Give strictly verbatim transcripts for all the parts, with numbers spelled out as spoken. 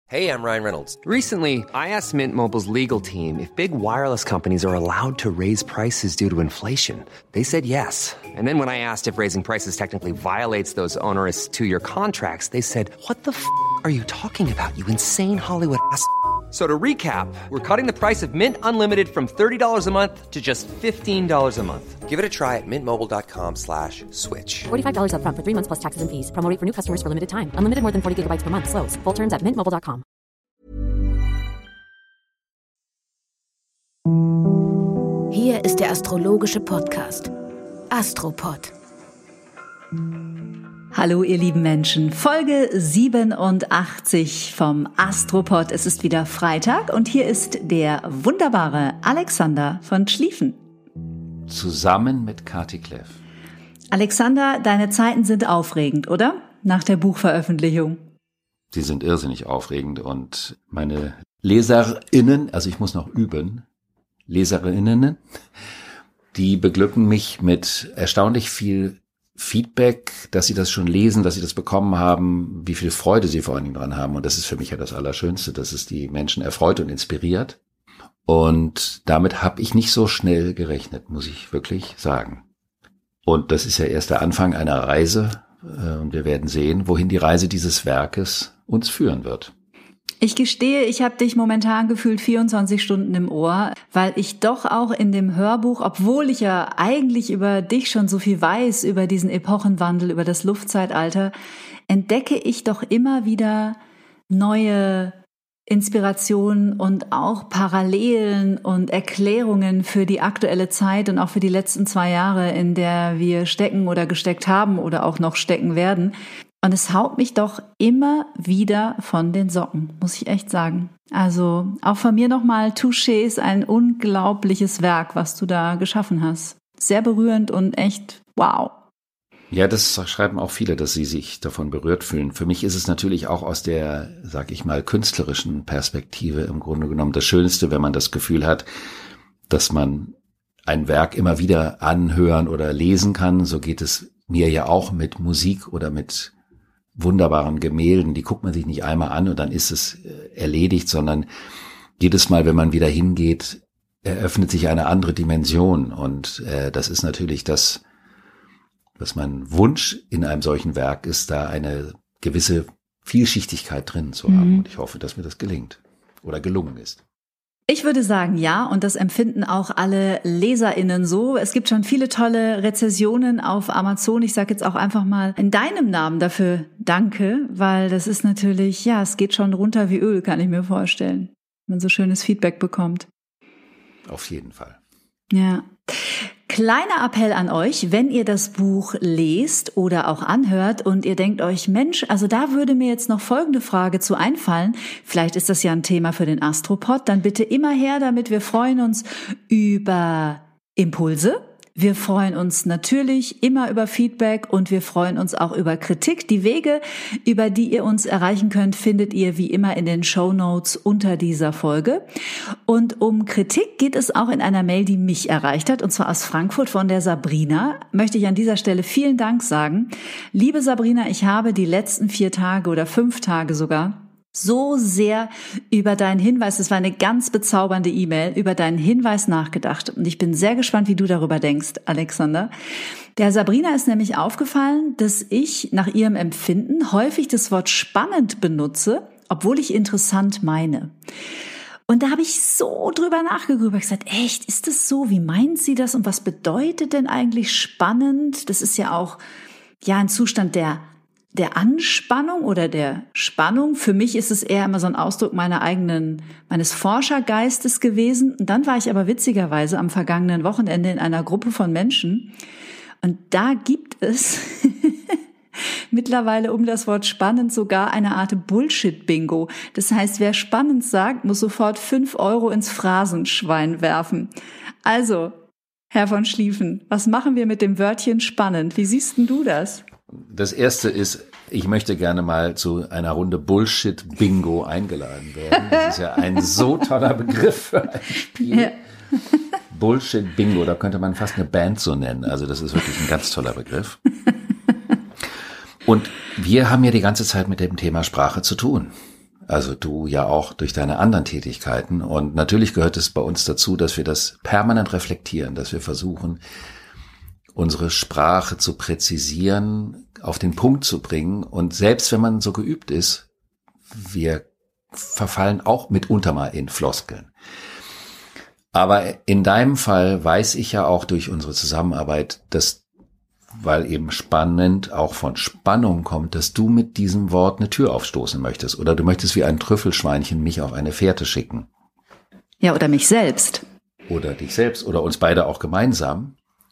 Hey, I'm Ryan Reynolds. Recently, I asked Mint Mobile's legal team if big wireless companies are allowed to raise prices due to inflation. They said yes. And then when I asked if raising prices technically violates those onerous two-year contracts, they said, what the f*** are you talking about, you insane Hollywood ass f- So to recap, we're cutting the price of Mint Unlimited from thirty dollars a month to just fifteen dollars a month. Give it a try at mintmobile.com slash switch. forty-five dollars up front for three months plus taxes and fees. Promo rate for new customers for limited time. Unlimited more than forty gigabytes per month. Slows full terms at mint mobile dot com. Hier ist der astrologische Podcast Astropod. Hallo ihr lieben Menschen, Folge siebenundachtzig vom Astropod. Es ist wieder Freitag und hier ist der wunderbare Alexander von Schlieffen. Zusammen mit Kati Kleff. Alexander, deine Zeiten sind aufregend, oder? Nach der Buchveröffentlichung. Die sind irrsinnig aufregend und meine LeserInnen, also ich muss noch üben, LeserInnen, die beglücken mich mit erstaunlich viel Feedback, dass sie das schon lesen, dass sie das bekommen haben, wie viel Freude sie vor allen Dingen dran haben. Und das ist für mich ja das Allerschönste, dass es die Menschen erfreut und inspiriert. Und damit habe ich nicht so schnell gerechnet, muss ich wirklich sagen. Und das ist ja erst der Anfang einer Reise. Und wir werden sehen, wohin die Reise dieses Werkes uns führen wird. Ich gestehe, ich habe dich momentan gefühlt vierundzwanzig Stunden im Ohr, weil ich doch auch in dem Hörbuch, obwohl ich ja eigentlich über dich schon so viel weiß, über diesen Epochenwandel, über das Luftzeitalter, entdecke ich doch immer wieder neue Inspirationen und auch Parallelen und Erklärungen für die aktuelle Zeit und auch für die letzten zwei Jahre, in der wir stecken oder gesteckt haben oder auch noch stecken werden. Und es haut mich doch immer wieder von den Socken, muss ich echt sagen. Also auch von mir nochmal, Touché ist ein unglaubliches Werk, was du da geschaffen hast. Sehr berührend und echt wow. Ja, das schreiben auch viele, dass sie sich davon berührt fühlen. Für mich ist es natürlich auch aus der, sag ich mal, künstlerischen Perspektive im Grunde genommen das Schönste, wenn man das Gefühl hat, dass man ein Werk immer wieder anhören oder lesen kann. So geht es mir ja auch mit Musik oder mit wunderbaren Gemälden, die guckt man sich nicht einmal an und dann ist es erledigt, sondern jedes Mal, wenn man wieder hingeht, eröffnet sich eine andere Dimension und äh, das ist natürlich das, was mein Wunsch in einem solchen Werk ist, da eine gewisse Vielschichtigkeit drin zu haben Mhm. und ich hoffe, dass mir das gelingt oder gelungen ist. Ich würde sagen, ja, und das empfinden auch alle LeserInnen so. Es gibt schon viele tolle Rezensionen auf Amazon. Ich sage jetzt auch einfach mal in deinem Namen dafür danke, weil das ist natürlich, ja, es geht schon runter wie Öl, kann ich mir vorstellen, wenn man so schönes Feedback bekommt. Auf jeden Fall. Ja. Kleiner Appell an euch, wenn ihr das Buch lest oder auch anhört und ihr denkt euch, Mensch, also da würde mir jetzt noch folgende Frage zu einfallen, vielleicht ist das ja ein Thema für den Astropod, dann bitte immer her damit, wir freuen uns über Impulse. Wir freuen uns natürlich immer über Feedback und wir freuen uns auch über Kritik. Die Wege, über die ihr uns erreichen könnt, findet ihr wie immer in den Shownotes unter dieser Folge. Und um Kritik geht es auch in einer Mail, die mich erreicht hat, und zwar aus Frankfurt von der Sabrina. Möchte ich an dieser Stelle vielen Dank sagen. Liebe Sabrina, ich habe die letzten vier Tage oder fünf Tage sogar so sehr über deinen Hinweis, das war eine ganz bezaubernde E-Mail, über deinen Hinweis nachgedacht. Und ich bin sehr gespannt, wie du darüber denkst, Alexander. Der Sabrina ist nämlich aufgefallen, dass ich nach ihrem Empfinden häufig das Wort spannend benutze, obwohl ich interessant meine. Und da habe ich so drüber nachgegrübelt, gesagt, echt, ist das so? Wie meint sie das? Und was bedeutet denn eigentlich spannend? Das ist ja auch ja ein Zustand der der Anspannung oder der Spannung. Für mich ist es eher immer so ein Ausdruck meiner eigenen, meines Forschergeistes gewesen. Und dann war ich aber witzigerweise am vergangenen Wochenende in einer Gruppe von Menschen. Und da gibt es mittlerweile um das Wort spannend sogar eine Art Bullshit-Bingo. Das heißt, wer spannend sagt, muss sofort fünf Euro ins Phrasenschwein werfen. Also, Herr von Schlieffen, was machen wir mit dem Wörtchen spannend? Wie siehst denn du das? Das erste ist, ich möchte gerne mal zu einer Runde Bullshit-Bingo eingeladen werden. Das ist ja ein so toller Begriff für ein Spiel. Ja. Bullshit-Bingo, da könnte man fast eine Band so nennen. Also das ist wirklich ein ganz toller Begriff. Und wir haben ja die ganze Zeit mit dem Thema Sprache zu tun. Also du ja auch durch deine anderen Tätigkeiten. Und natürlich gehört es bei uns dazu, dass wir das permanent reflektieren, dass wir versuchen, unsere Sprache zu präzisieren, auf den Punkt zu bringen. Und selbst wenn man so geübt ist, wir verfallen auch mitunter mal in Floskeln. Aber in deinem Fall weiß ich ja auch durch unsere Zusammenarbeit, dass, weil eben spannend auch von Spannung kommt, dass du mit diesem Wort eine Tür aufstoßen möchtest. Oder du möchtest wie ein Trüffelschweinchen mich auf eine Fährte schicken. Ja, oder mich selbst. Oder dich selbst oder uns beide auch gemeinsam.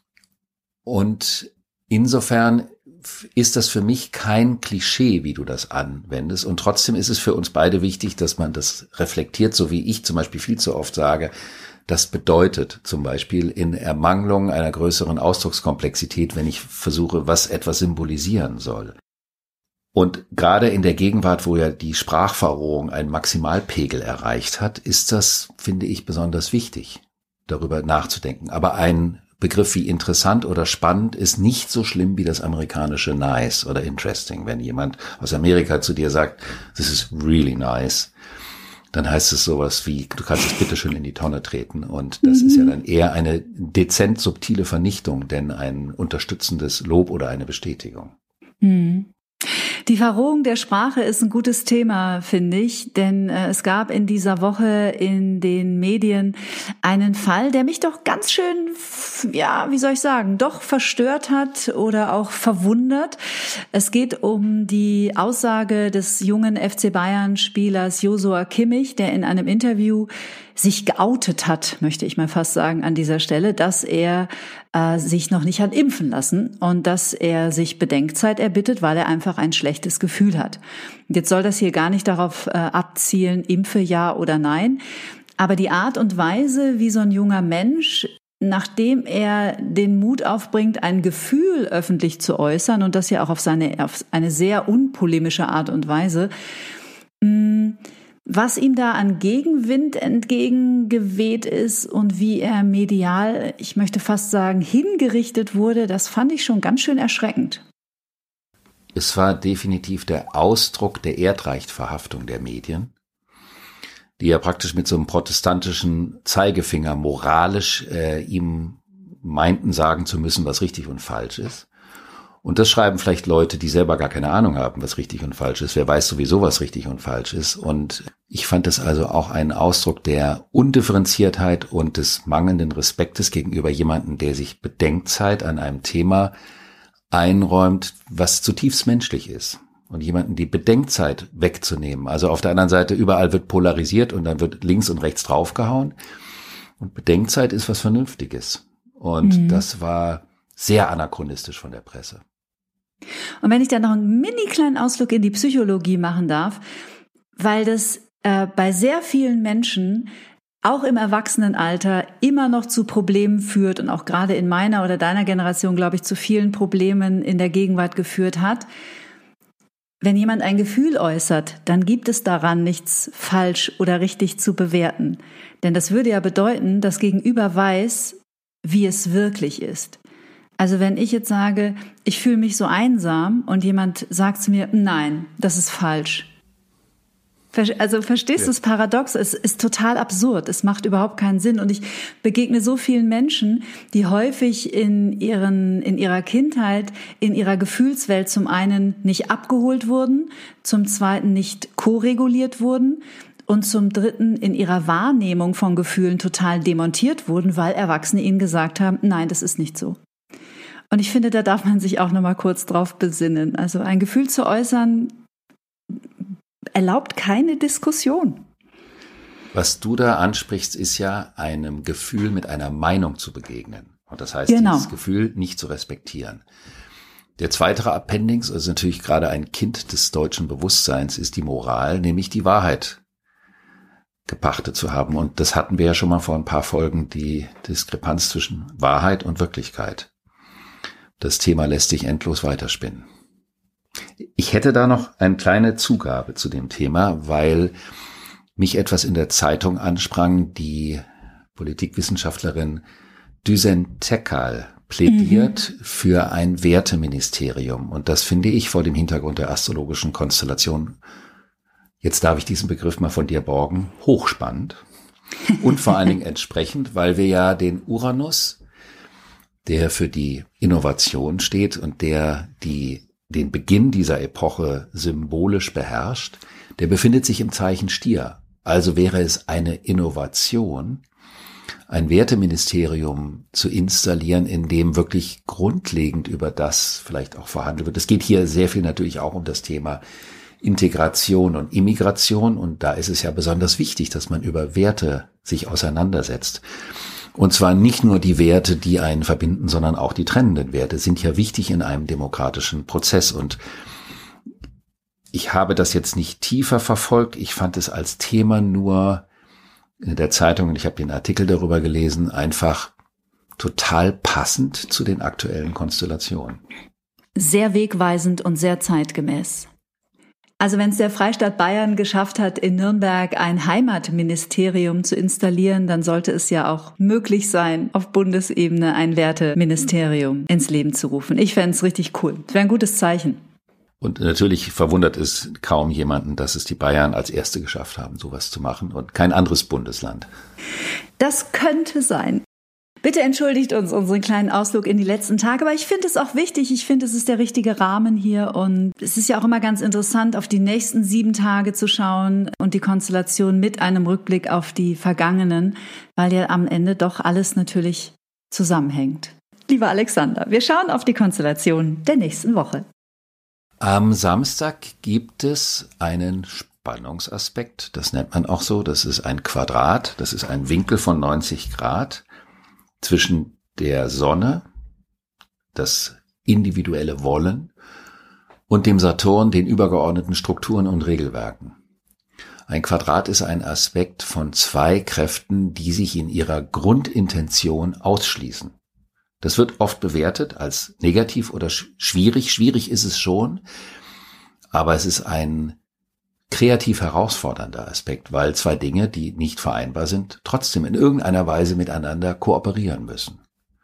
Und insofern ist das für mich kein Klischee, wie du das anwendest. Und trotzdem ist es für uns beide wichtig, dass man das reflektiert, so wie ich zum Beispiel viel zu oft sage. Das bedeutet zum Beispiel in Ermangelung einer größeren Ausdruckskomplexität, wenn ich versuche, was etwas symbolisieren soll. Und gerade in der Gegenwart, wo ja die Sprachverrohung einen Maximalpegel erreicht hat, ist das, finde ich, besonders wichtig, darüber nachzudenken. Aber ein Begriff wie interessant oder spannend ist nicht so schlimm wie das amerikanische nice oder interesting. Wenn jemand aus Amerika zu dir sagt, this is really nice, dann heißt es sowas wie, du kannst es bitteschön in die Tonne treten. Und das mhm. ist ja dann eher eine dezent subtile Vernichtung, denn ein unterstützendes Lob oder eine Bestätigung. Mhm. Die Verrohung der Sprache ist ein gutes Thema, finde ich, denn äh, es gab in dieser Woche in den Medien einen Fall, der mich doch ganz schön, ja, wie soll ich sagen, doch verstört hat oder auch verwundert. Es geht um die Aussage des jungen F C Bayern-Spielers Joshua Kimmich, der in einem Interview sich geoutet hat, möchte ich mal fast sagen an dieser Stelle, dass er äh, sich noch nicht hat impfen lassen und dass er sich Bedenkzeit erbittet, weil er einfach ein schlechtes Gefühl hat. Jetzt soll das hier gar nicht darauf äh, abzielen, impfe ja oder nein, aber die Art und Weise, wie so ein junger Mensch, nachdem er den Mut aufbringt, ein Gefühl öffentlich zu äußern und das ja auch auf seine auf eine sehr unpolemische Art und Weise, mh, was ihm da an Gegenwind entgegengeweht ist und wie er medial, ich möchte fast sagen, hingerichtet wurde, das fand ich schon ganz schön erschreckend. Es war definitiv der Ausdruck der Erdreichtverhaftung der Medien, die ja praktisch mit so einem protestantischen Zeigefinger moralisch äh, ihm meinten, sagen zu müssen, was richtig und falsch ist. Und das schreiben vielleicht Leute, die selber gar keine Ahnung haben, was richtig und falsch ist. Wer weiß sowieso, was richtig und falsch ist. Und ich fand das also auch einen Ausdruck der Undifferenziertheit und des mangelnden Respektes gegenüber jemandem, der sich Bedenkzeit an einem Thema einräumt, was zutiefst menschlich ist. Und jemanden die Bedenkzeit wegzunehmen. Also auf der anderen Seite, überall wird polarisiert und dann wird links und rechts draufgehauen. Und Bedenkzeit ist was Vernünftiges. Und mhm. das war sehr anachronistisch von der Presse. Und wenn ich dann noch einen mini kleinen Ausflug in die Psychologie machen darf, weil das äh, bei sehr vielen Menschen auch im Erwachsenenalter immer noch zu Problemen führt und auch gerade in meiner oder deiner Generation, glaube ich, zu vielen Problemen in der Gegenwart geführt hat. Wenn jemand ein Gefühl äußert, dann gibt es daran nichts falsch oder richtig zu bewerten. Denn das würde ja bedeuten, das Gegenüber weiß, wie es wirklich ist. Also wenn ich jetzt sage, ich fühle mich so einsam und jemand sagt zu mir, nein, das ist falsch. Also verstehst du das Paradox? Es ist total absurd. Es macht überhaupt keinen Sinn. Und ich begegne so vielen Menschen, die häufig in ihren, in ihrer Kindheit, in ihrer Gefühlswelt zum einen nicht abgeholt wurden, zum zweiten nicht koreguliert wurden und zum dritten in ihrer Wahrnehmung von Gefühlen total demontiert wurden, weil Erwachsene ihnen gesagt haben, nein, das ist nicht so. Und ich finde, da darf man sich auch noch mal kurz drauf besinnen. Also ein Gefühl zu äußern erlaubt keine Diskussion. Was du da ansprichst, ist ja einem Gefühl mit einer Meinung zu begegnen. Und das heißt, genau. dieses Gefühl nicht zu respektieren. Der zweite Appendix, also natürlich gerade ein Kind des deutschen Bewusstseins, ist die Moral, nämlich die Wahrheit gepachtet zu haben. Und das hatten wir ja schon mal vor ein paar Folgen, die Diskrepanz zwischen Wahrheit und Wirklichkeit. Das Thema lässt sich endlos weiterspinnen. Ich hätte da noch eine kleine Zugabe zu dem Thema, weil mich etwas in der Zeitung ansprang. Die Politikwissenschaftlerin Düsen Tekal plädiert mhm. für ein Werteministerium. Und das finde ich vor dem Hintergrund der astrologischen Konstellation jetzt darf ich diesen Begriff mal von dir borgen, hochspannend und vor allen Dingen entsprechend, weil wir ja den Uranus, der für die Innovation steht und der die den Beginn dieser Epoche symbolisch beherrscht, der befindet sich im Zeichen Stier. Also wäre es eine Innovation, ein Werteministerium zu installieren, in dem wirklich grundlegend über das vielleicht auch verhandelt wird. Es geht hier sehr viel natürlich auch um das Thema Integration und Immigration, und da ist es ja besonders wichtig, dass man über Werte sich auseinandersetzt. Und zwar nicht nur die Werte, die einen verbinden, sondern auch die trennenden Werte sind ja wichtig in einem demokratischen Prozess. Und ich habe das jetzt nicht tiefer verfolgt. Ich fand es als Thema nur in der Zeitung, und ich habe den Artikel darüber gelesen, einfach total passend zu den aktuellen Konstellationen. Sehr wegweisend und sehr zeitgemäß. Also wenn es der Freistaat Bayern geschafft hat, in Nürnberg ein Heimatministerium zu installieren, dann sollte es ja auch möglich sein, auf Bundesebene ein Werteministerium ins Leben zu rufen. Ich fände es richtig cool. Das wäre ein gutes Zeichen. Und natürlich verwundert es kaum jemanden, dass es die Bayern als Erste geschafft haben, sowas zu machen und kein anderes Bundesland. Das könnte sein. Bitte entschuldigt uns unseren kleinen Ausflug in die letzten Tage, aber ich finde es auch wichtig. Ich finde, es ist der richtige Rahmen hier, und es ist ja auch immer ganz interessant, auf die nächsten sieben Tage zu schauen und die Konstellation mit einem Rückblick auf die vergangenen, weil ja am Ende doch alles natürlich zusammenhängt. Lieber Alexander, wir schauen auf die Konstellation der nächsten Woche. Am Samstag gibt es einen Spannungsaspekt, das nennt man auch so. Das ist ein Quadrat, das ist ein Winkel von neunzig Grad. Zwischen der Sonne, das individuelle Wollen, und dem Saturn, den übergeordneten Strukturen und Regelwerken. Ein Quadrat ist ein Aspekt von zwei Kräften, die sich in ihrer Grundintention ausschließen. Das wird oft bewertet als negativ oder schwierig. Schwierig ist es schon, aber es ist ein kreativ herausfordernder Aspekt, weil zwei Dinge, die nicht vereinbar sind, trotzdem in irgendeiner Weise miteinander kooperieren müssen.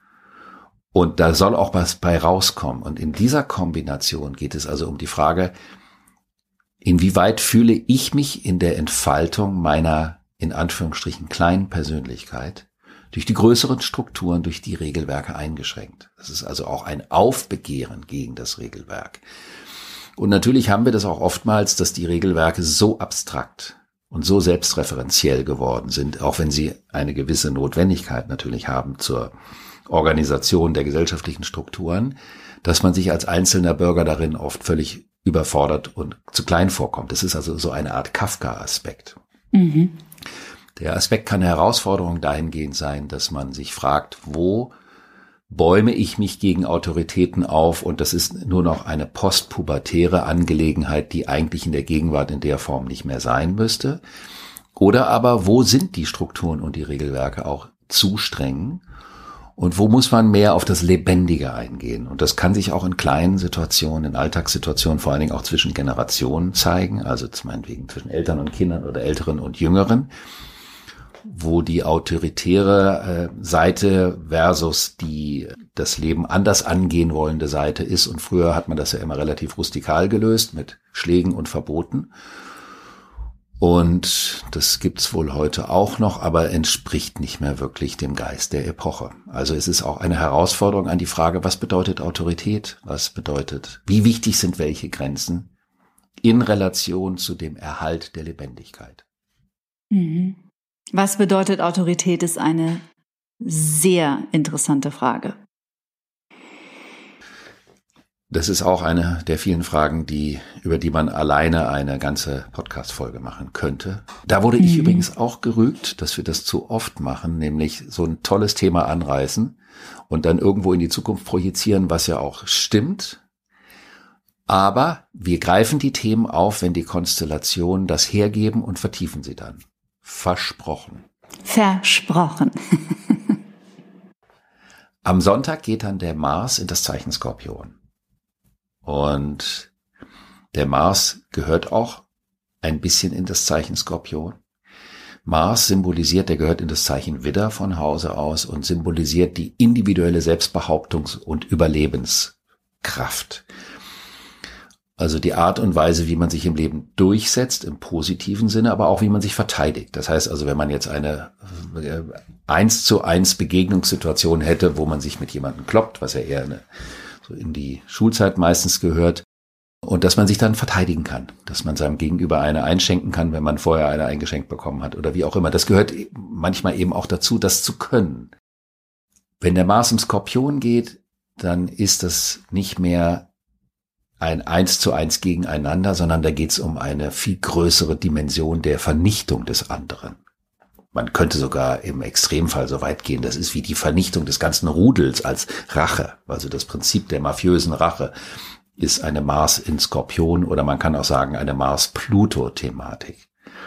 Und da soll auch was bei rauskommen. Und in dieser Kombination geht es also um die Frage, inwieweit fühle ich mich in der Entfaltung meiner, in Anführungsstrichen, kleinen Persönlichkeit durch die größeren Strukturen, durch die Regelwerke eingeschränkt. Das ist also auch ein Aufbegehren gegen das Regelwerk. Und natürlich haben wir das auch oftmals, dass die Regelwerke so abstrakt und so selbstreferenziell geworden sind, auch wenn sie eine gewisse Notwendigkeit natürlich haben zur Organisation der gesellschaftlichen Strukturen, dass man sich als einzelner Bürger darin oft völlig überfordert und zu klein vorkommt. Das ist also so eine Art Kafka-Aspekt. Mhm. Der Aspekt kann eine Herausforderung dahingehend sein, dass man sich fragt, wo bäume ich mich gegen Autoritäten auf, und das ist nur noch eine postpubertäre Angelegenheit, die eigentlich in der Gegenwart in der Form nicht mehr sein müsste. Oder aber, wo sind die Strukturen und die Regelwerke auch zu streng, und wo muss man mehr auf das Lebendige eingehen? Und das kann sich auch in kleinen Situationen, in Alltagssituationen, vor allen Dingen auch zwischen Generationen zeigen, also zum meinetwegen zwischen Eltern und Kindern oder Älteren und Jüngeren, wo die autoritäre äh, Seite versus die das Leben anders angehen wollende Seite ist. Und früher hat man das ja immer relativ rustikal gelöst mit Schlägen und Verboten. Und das gibt's wohl heute auch noch, aber entspricht nicht mehr wirklich dem Geist der Epoche. Also es ist auch eine Herausforderung an die Frage, was bedeutet Autorität? Was bedeutet, wie wichtig sind welche Grenzen in Relation zu dem Erhalt der Lebendigkeit? Mhm. Was bedeutet Autorität, ist eine sehr interessante Frage. Das ist auch eine der vielen Fragen, die, über die man alleine eine ganze Podcast-Folge machen könnte. Da wurde mhm. ich übrigens auch gerügt, dass wir das zu oft machen, nämlich so ein tolles Thema anreißen und dann irgendwo in die Zukunft projizieren, was ja auch stimmt. Aber wir greifen die Themen auf, wenn die Konstellationen das hergeben, und vertiefen sie dann. Versprochen. Versprochen. Am Sonntag geht dann der Mars in das Zeichen Skorpion. Und der Mars gehört auch ein bisschen in das Zeichen Skorpion. Mars symbolisiert, der gehört in das Zeichen Widder von Hause aus und symbolisiert die individuelle Selbstbehauptungs- und Überlebenskraft. Also die Art und Weise, wie man sich im Leben durchsetzt, im positiven Sinne, aber auch wie man sich verteidigt. Das heißt also, wenn man jetzt eine äh, eins zu eins Begegnungssituation hätte, wo man sich mit jemandem kloppt, was ja eher eine, so in die Schulzeit meistens gehört, und dass man sich dann verteidigen kann, dass man seinem Gegenüber eine einschenken kann, wenn man vorher eine eingeschenkt bekommen hat oder wie auch immer. Das gehört manchmal eben auch dazu, das zu können. Wenn der Mars im Skorpion geht, dann ist das nicht mehr ein Eins zu eins gegeneinander, sondern da geht es um eine viel größere Dimension der Vernichtung des anderen. Man könnte sogar im Extremfall so weit gehen, das ist wie die Vernichtung des ganzen Rudels als Rache, also das Prinzip der mafiösen Rache ist eine Mars in Skorpion oder man kann auch sagen eine Mars-Pluto-Thematik.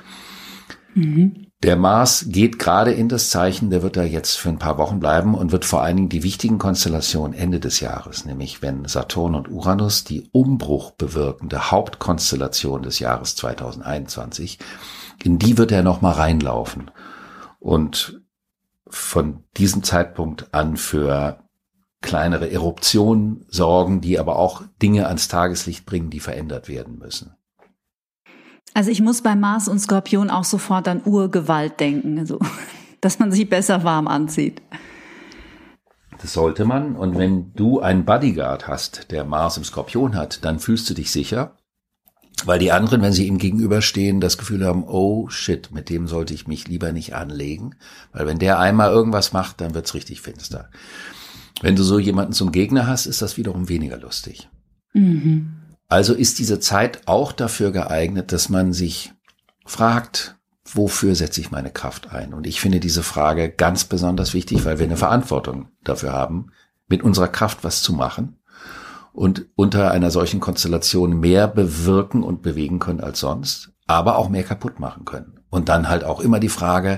Mhm. Der Mars geht gerade in das Zeichen, der wird da jetzt für ein paar Wochen bleiben und wird vor allen Dingen die wichtigen Konstellationen Ende des Jahres, nämlich wenn Saturn und Uranus die Umbruch bewirkende Hauptkonstellation des Jahres zweitausendeinundzwanzig, in die wird er nochmal reinlaufen und von diesem Zeitpunkt an für kleinere Eruptionen sorgen, die aber auch Dinge ans Tageslicht bringen, die verändert werden müssen. Also ich muss bei Mars und Skorpion auch sofort an Urgewalt denken, also, dass man sich besser warm anzieht. Das sollte man. Und wenn du einen Bodyguard hast, der Mars im Skorpion hat, dann fühlst du dich sicher, weil die anderen, wenn sie ihm gegenüberstehen, das Gefühl haben, oh shit, mit dem sollte ich mich lieber nicht anlegen, weil wenn der einmal irgendwas macht, dann wird's richtig finster. Wenn du so jemanden zum Gegner hast, ist das wiederum weniger lustig. Mhm. Also ist diese Zeit auch dafür geeignet, dass man sich fragt, wofür setze ich meine Kraft ein? Und ich finde diese Frage ganz besonders wichtig, weil wir eine Verantwortung dafür haben, mit unserer Kraft was zu machen und unter einer solchen Konstellation mehr bewirken und bewegen können als sonst, aber auch mehr kaputt machen können. Und dann halt auch immer die Frage,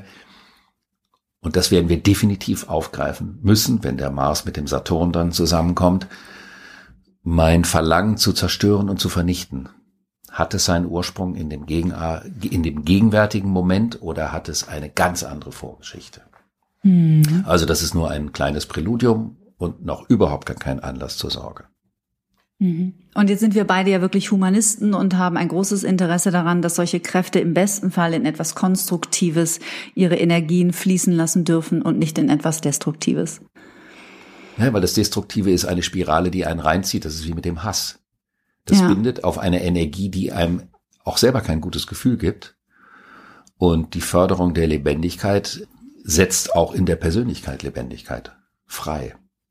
und das werden wir definitiv aufgreifen müssen, wenn der Mars mit dem Saturn dann zusammenkommt, mein Verlangen zu zerstören und zu vernichten, hat es seinen Ursprung in dem, Gegen- in dem gegenwärtigen Moment oder hat es eine ganz andere Vorgeschichte? Mhm. Also das ist nur ein kleines Präludium und noch überhaupt gar kein Anlass zur Sorge. Mhm. Und jetzt sind wir beide ja wirklich Humanisten und haben ein großes Interesse daran, dass solche Kräfte im besten Fall in etwas Konstruktives ihre Energien fließen lassen dürfen und nicht in etwas Destruktives. Ja, weil das Destruktive ist eine Spirale, die einen reinzieht. Das ist wie mit dem Hass. Das ja. bindet auf eine Energie, die einem auch selber kein gutes Gefühl gibt. Und die Förderung der Lebendigkeit setzt auch in der Persönlichkeit Lebendigkeit frei.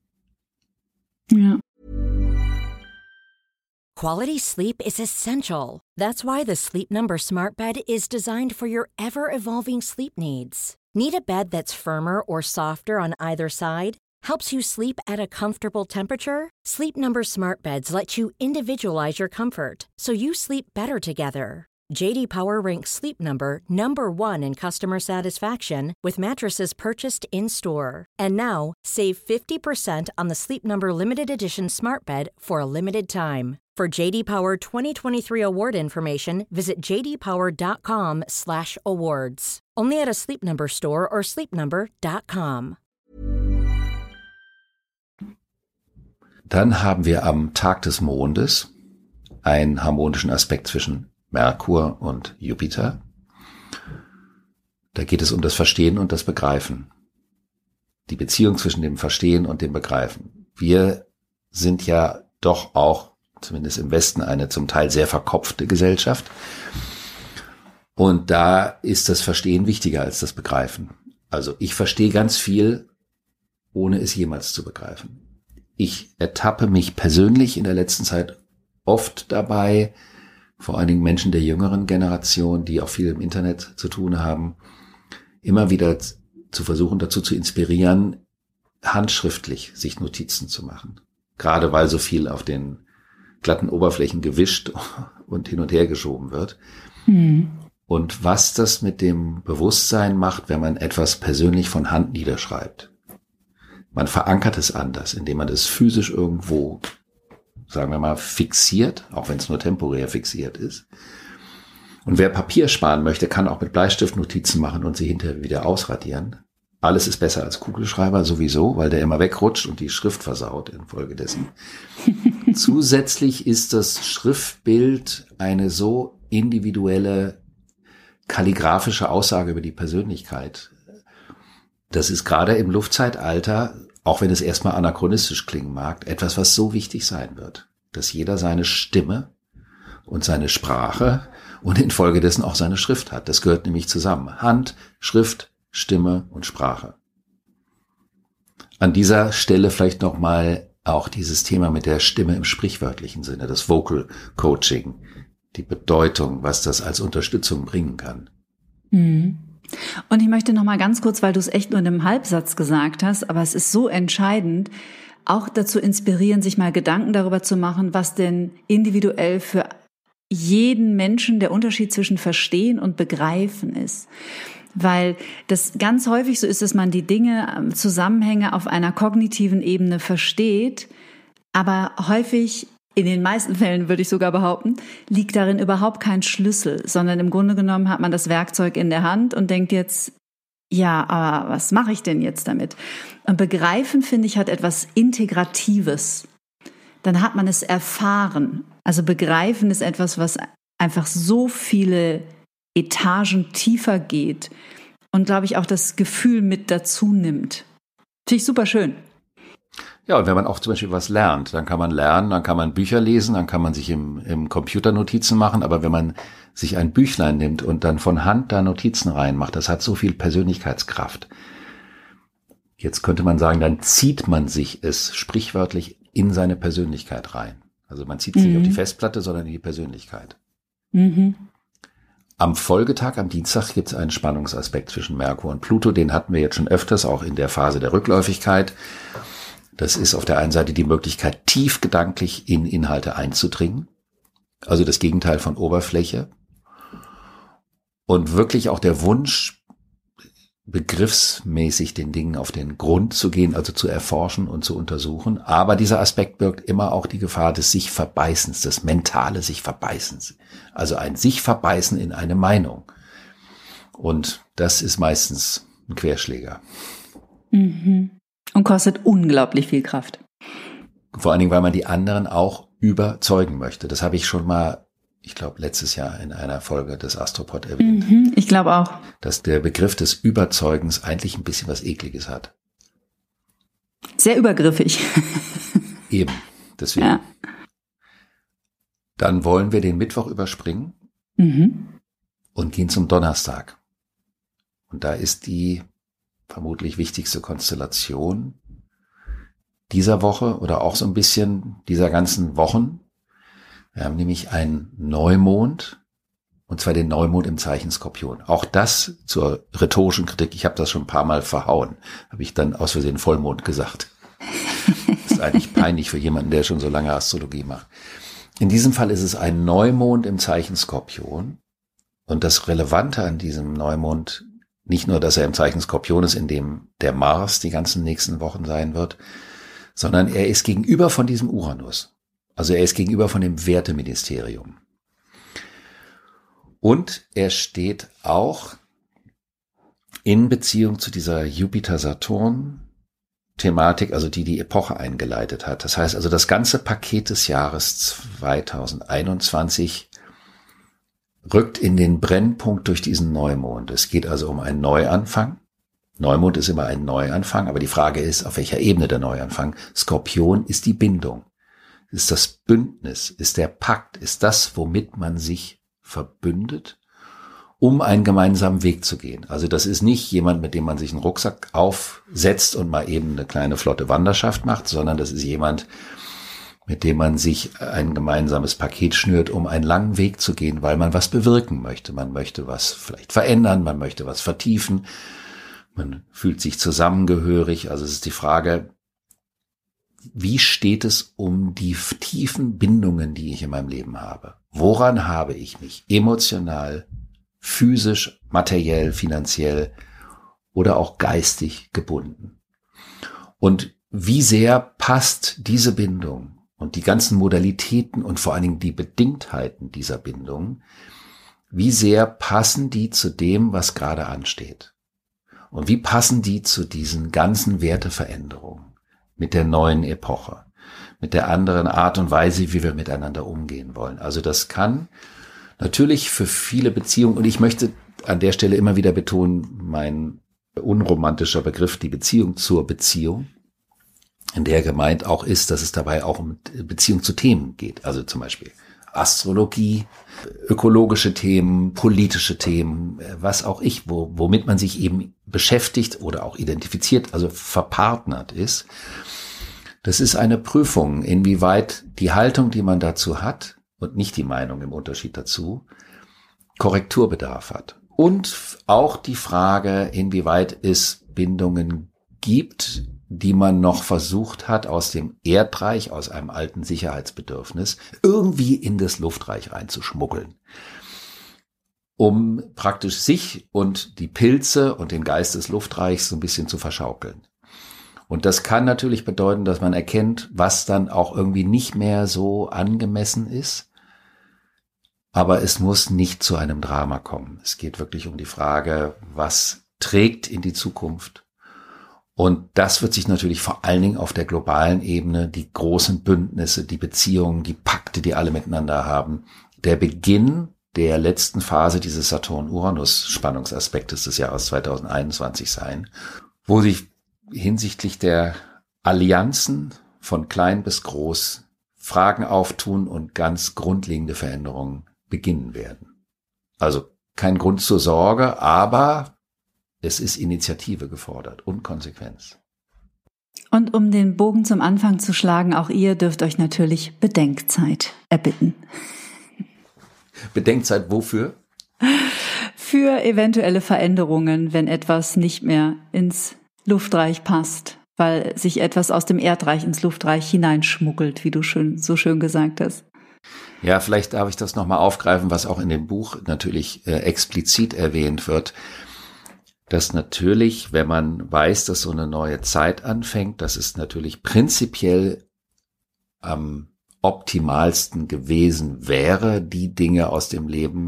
Ja. Quality sleep is essential. That's why the Sleep Number Smart Bed is designed for your ever-evolving sleep needs. Need a bed that's firmer or softer on either side? Helps you sleep at a comfortable temperature? Sleep Number Smart Beds let you individualize your comfort, so you sleep better together. J D Power ranks Sleep Number number one in customer satisfaction with mattresses purchased in-store. And now, save fifty percent on the Sleep Number Limited Edition Smart Bed for a limited time. For J D Power twenty twenty-three award information, visit j d power dot com slash awards. Only at a Sleep Number store or sleep number dot com. Dann haben wir am Tag des Mondes einen harmonischen Aspekt zwischen Merkur und Jupiter. Da geht es um das Verstehen und das Begreifen. Die Beziehung zwischen dem Verstehen und dem Begreifen. Wir sind ja doch auch, zumindest im Westen, eine zum Teil sehr verkopfte Gesellschaft. Und da ist das Verstehen wichtiger als das Begreifen. Also ich verstehe ganz viel, ohne es jemals zu begreifen. Ich ertappe mich persönlich in der letzten Zeit oft dabei, vor allen Dingen Menschen der jüngeren Generation, die auch viel im Internet zu tun haben, immer wieder zu versuchen, dazu zu inspirieren, handschriftlich sich Notizen zu machen. Gerade weil so viel auf den glatten Oberflächen gewischt und hin und her geschoben wird. Hm. Und was das mit dem Bewusstsein macht, wenn man etwas persönlich von Hand niederschreibt. Man verankert es anders, indem man es physisch irgendwo, sagen wir mal, fixiert, auch wenn es nur temporär fixiert ist. Und wer Papier sparen möchte, kann auch mit Bleistift Notizen machen und sie hinterher wieder ausradieren. Alles ist besser als Kugelschreiber sowieso, weil der immer wegrutscht und die Schrift versaut infolgedessen. Zusätzlich ist das Schriftbild eine so individuelle kalligraphische Aussage über die Persönlichkeit. Das ist gerade im Luftzeitalter, auch wenn es erstmal anachronistisch klingen mag, etwas, was so wichtig sein wird, dass jeder seine Stimme und seine Sprache und infolgedessen auch seine Schrift hat. Das gehört nämlich zusammen. Hand, Schrift, Stimme und Sprache. An dieser Stelle vielleicht nochmal auch dieses Thema mit der Stimme im sprichwörtlichen Sinne, das Vocal Coaching, die Bedeutung, was das als Unterstützung bringen kann. Mhm. Und ich möchte noch mal ganz kurz, weil du es echt nur in einem Halbsatz gesagt hast, aber es ist so entscheidend, auch dazu inspirieren, sich mal Gedanken darüber zu machen, was denn individuell für jeden Menschen der Unterschied zwischen Verstehen und Begreifen ist. Weil das ganz häufig so ist, dass man die Dinge, Zusammenhänge auf einer kognitiven Ebene versteht, aber häufig, in den meisten Fällen würde ich sogar behaupten, liegt darin überhaupt kein Schlüssel, sondern im Grunde genommen hat man das Werkzeug in der Hand und denkt jetzt, ja, aber was mache ich denn jetzt damit? Und Begreifen, finde ich, hat etwas Integratives. Dann hat man es erfahren. Also Begreifen ist etwas, was einfach so viele Etagen tiefer geht und, glaube ich, auch das Gefühl mit dazu nimmt. Finde ich super schön. Ja, und wenn man auch zum Beispiel was lernt, dann kann man lernen, dann kann man Bücher lesen, dann kann man sich im, im Computer Notizen machen, aber wenn man sich ein Büchlein nimmt und dann von Hand da Notizen reinmacht, das hat so viel Persönlichkeitskraft. Jetzt könnte man sagen, dann zieht man sich es sprichwörtlich in seine Persönlichkeit rein. Also man zieht es mhm. nicht auf die Festplatte, sondern in die Persönlichkeit. Mhm. Am Folgetag, am Dienstag, gibt es einen Spannungsaspekt zwischen Merkur und Pluto. Den hatten wir jetzt schon öfters, auch in der Phase der Rückläufigkeit. Das ist auf der einen Seite die Möglichkeit, tief gedanklich in Inhalte einzudringen. Also das Gegenteil von Oberfläche. Und wirklich auch der Wunsch, begriffsmäßig den Dingen auf den Grund zu gehen, also zu erforschen und zu untersuchen. Aber dieser Aspekt birgt immer auch die Gefahr des Sich-Verbeißens, des mentale Sich-Verbeißens. Also ein Sich-Verbeißen in eine Meinung. Und das ist meistens ein Querschläger. Mhm. Und kostet unglaublich viel Kraft. Vor allen Dingen, weil man die anderen auch überzeugen möchte. Das habe ich schon mal, ich glaube, letztes Jahr in einer Folge des Astropod erwähnt. Mhm, ich glaube auch. Dass der Begriff des Überzeugens eigentlich ein bisschen was Ekliges hat. Sehr übergriffig. Eben, deswegen. Ja. Dann wollen wir den Mittwoch überspringen mhm. und gehen zum Donnerstag. Und da ist die vermutlich wichtigste Konstellation dieser Woche oder auch so ein bisschen dieser ganzen Wochen. Wir haben nämlich einen Neumond, und zwar den Neumond im Zeichen Skorpion. Auch das zur rhetorischen Kritik, ich habe das schon ein paar Mal verhauen, habe ich dann aus Versehen Vollmond gesagt. Das ist eigentlich peinlich für jemanden, der schon so lange Astrologie macht. In diesem Fall ist es ein Neumond im Zeichen Skorpion. Und das Relevante an diesem Neumond, nicht nur, dass er im Zeichen Skorpion ist, in dem der Mars die ganzen nächsten Wochen sein wird, sondern er ist gegenüber von diesem Uranus. Also er ist gegenüber von dem Werteministerium. Und er steht auch in Beziehung zu dieser Jupiter-Saturn-Thematik, also die die Epoche eingeleitet hat. Das heißt also, das ganze Paket des Jahres zweitausendeinundzwanzig rückt in den Brennpunkt durch diesen Neumond. Es geht also um einen Neuanfang. Neumond ist immer ein Neuanfang, aber die Frage ist, auf welcher Ebene der Neuanfang? Skorpion ist die Bindung, ist das Bündnis, ist der Pakt, ist das, womit man sich verbündet, um einen gemeinsamen Weg zu gehen. Also das ist nicht jemand, mit dem man sich einen Rucksack aufsetzt und mal eben eine kleine flotte Wanderschaft macht, sondern das ist jemand, mit dem man sich ein gemeinsames Paket schnürt, um einen langen Weg zu gehen, weil man was bewirken möchte. Man möchte was vielleicht verändern, man möchte was vertiefen, man fühlt sich zusammengehörig. Also es ist die Frage, wie steht es um die tiefen Bindungen, die ich in meinem Leben habe? Woran habe ich mich emotional, physisch, materiell, finanziell oder auch geistig gebunden? Und wie sehr passt diese Bindung und die ganzen Modalitäten und vor allen Dingen die Bedingtheiten dieser Bindung, wie sehr passen die zu dem, was gerade ansteht? Und wie passen die zu diesen ganzen Werteveränderungen mit der neuen Epoche, mit der anderen Art und Weise, wie wir miteinander umgehen wollen. Also das kann natürlich für viele Beziehungen, und ich möchte an der Stelle immer wieder betonen, mein unromantischer Begriff, die Beziehung zur Beziehung, in der gemeint auch ist, dass es dabei auch um Beziehung zu Themen geht. Also zum Beispiel Astrologie, ökologische Themen, politische Themen, was auch ich, wo, womit man sich eben beschäftigt oder auch identifiziert, also verpartnert ist. Das ist eine Prüfung, inwieweit die Haltung, die man dazu hat, und nicht die Meinung im Unterschied dazu, Korrekturbedarf hat. Und auch die Frage, inwieweit es Bindungen gibt, die man noch versucht hat, aus dem Erdreich, aus einem alten Sicherheitsbedürfnis, irgendwie in das Luftreich reinzuschmuggeln, um praktisch sich und die Pilze und den Geist des Luftreichs so ein bisschen zu verschaukeln. Und das kann natürlich bedeuten, dass man erkennt, was dann auch irgendwie nicht mehr so angemessen ist. Aber es muss nicht zu einem Drama kommen. Es geht wirklich um die Frage, was trägt in die Zukunft? Und das wird sich natürlich vor allen Dingen auf der globalen Ebene, die großen Bündnisse, die Beziehungen, die Pakte, die alle miteinander haben, der Beginn der letzten Phase dieses Saturn-Uranus-Spannungsaspektes des Jahres zwanzig einundzwanzig sein, wo sich hinsichtlich der Allianzen von klein bis groß Fragen auftun und ganz grundlegende Veränderungen beginnen werden. Also kein Grund zur Sorge, aber es ist Initiative gefordert und Konsequenz. Und um den Bogen zum Anfang zu schlagen, auch ihr dürft euch natürlich Bedenkzeit erbitten. Bedenkzeit wofür? Für eventuelle Veränderungen, wenn etwas nicht mehr ins Luftreich passt, weil sich etwas aus dem Erdreich ins Luftreich hineinschmuggelt, wie du schön, so schön gesagt hast. Ja, vielleicht darf ich das nochmal aufgreifen, was auch in dem Buch natürlich äh, explizit erwähnt wird, dass natürlich, wenn man weiß, dass so eine neue Zeit anfängt, dass es natürlich prinzipiell am optimalsten gewesen wäre, die Dinge aus dem Leben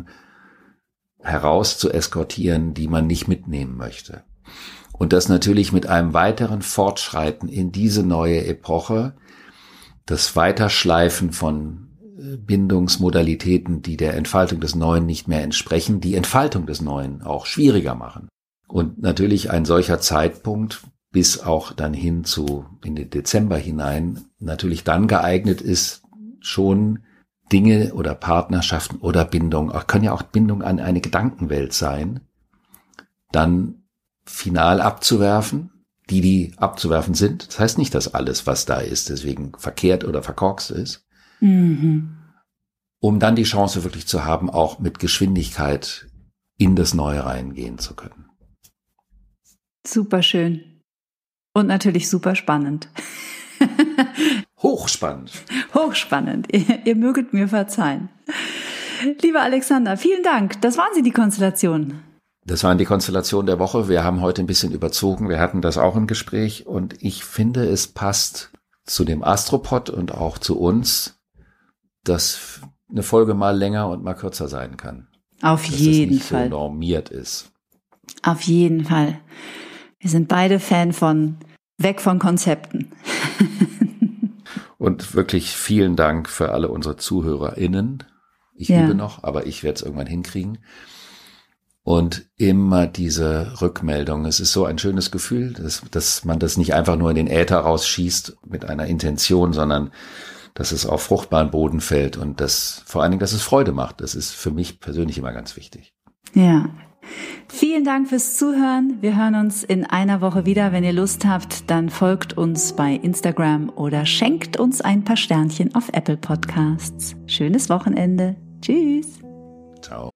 heraus zu eskortieren, die man nicht mitnehmen möchte. Und dass natürlich mit einem weiteren Fortschreiten in diese neue Epoche das Weiterschleifen von Bindungsmodalitäten, die der Entfaltung des Neuen nicht mehr entsprechen, die Entfaltung des Neuen auch schwieriger machen. Und natürlich ein solcher Zeitpunkt bis auch dann hin zu in den Dezember hinein natürlich dann geeignet ist, schon Dinge oder Partnerschaften oder Bindung, auch können ja auch Bindung an eine Gedankenwelt sein, dann final abzuwerfen, die die abzuwerfen sind. Das heißt nicht, dass alles, was da ist, deswegen verkehrt oder verkorkst ist, mhm. um dann die Chance wirklich zu haben, auch mit Geschwindigkeit in das Neue reingehen zu können. Super schön. Und natürlich super spannend. Hochspannend. Hochspannend. Ihr, ihr möget mir verzeihen. Lieber Alexander, vielen Dank. Das waren sie, die Konstellationen. Das waren die Konstellationen der Woche. Wir haben heute ein bisschen überzogen. Wir hatten das auch im Gespräch. Und ich finde, es passt zu dem Astropod und auch zu uns, dass eine Folge mal länger und mal kürzer sein kann. Auf dass jeden das nicht Fall. So normiert ist. Auf jeden Fall. Wir sind beide Fan von weg von Konzepten. Und wirklich vielen Dank für alle unsere ZuhörerInnen. Ich ja. liebe noch, aber ich werde es irgendwann hinkriegen. Und immer diese Rückmeldung. Es ist so ein schönes Gefühl, dass, dass man das nicht einfach nur in den Äther rausschießt mit einer Intention, sondern dass es auf fruchtbaren Boden fällt und das, vor allen Dingen, dass es Freude macht. Das ist für mich persönlich immer ganz wichtig. Ja. Vielen Dank fürs Zuhören. Wir hören uns in einer Woche wieder. Wenn ihr Lust habt, dann folgt uns bei Instagram oder schenkt uns ein paar Sternchen auf Apple Podcasts. Schönes Wochenende. Tschüss. Ciao.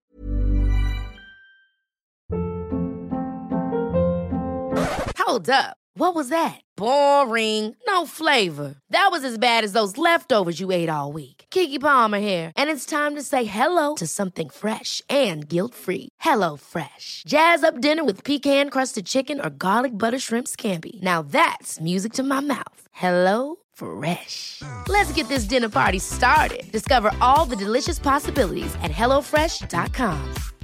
Hold up. What was that? Boring. No flavor. That was as bad as those leftovers you ate all week. Keke Palmer here. And it's time to say hello to something fresh and guilt-free. Hello Fresh. Jazz up dinner with pecan-crusted chicken or garlic butter shrimp scampi. Now that's music to my mouth. Hello Fresh. Let's get this dinner party started. Discover all the delicious possibilities at hello fresh dot com.